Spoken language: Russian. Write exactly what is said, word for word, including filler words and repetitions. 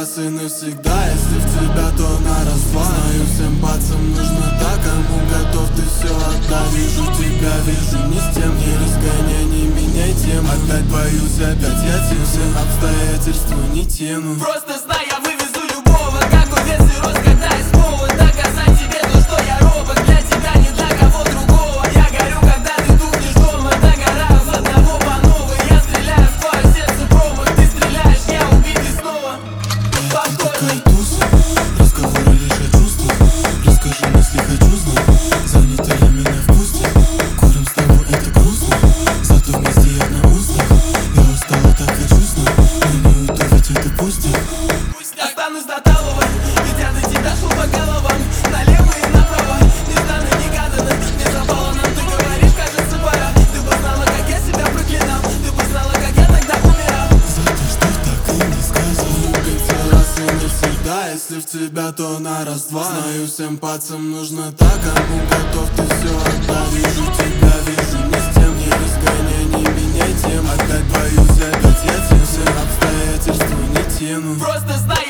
раз и навсегда. Если в тебя, то на раз-два. Знаю, всем пацам нужно так, кому готов ты все отдать. Вижу тебя, вижу не с тем, не разгоняй, не меняй тем. Опять боюсь, опять я тем, все обстоятельства не тяну. Просто знай, я вывезу любого, как овец и роз, когда есть повод доказать тебе то, что я робот. Для тебя, не для кого другого. Я горю, когда ты тухнешь дома. Догораю с одного по новой. Я стреляю в твое сердце промах. Ты стреляешь, я убитый снова. Повторный. Разговоры лишь о чувствах. Расскажи, если хочу знать. Занято ли меня в пусте? Курим с тобой, это грустно. Зато вместе я на устах. Я устала, так хочу знать. Но не уйду, ведь это пустит. Останусь до талого, ведь я до тебя шел по головам. Налево и направо, нежданно, негаданно. Не запало нам, ты говоришь, кажется, пора. Ты бы знала, как я себя проклинал. Ты бы знала, как я тогда умирал. За то, что так и не сказал. Любить раз и навсегда. Если в тебя, то на раз-два. Знаю, всем пацам нужно так, кому готов ты все отдать. Вижу тебя, вижу не с тем, не разгоняй, не меняй тем. Опять боюсь, опять я тем, все обстоятельства не тяну. Просто знай,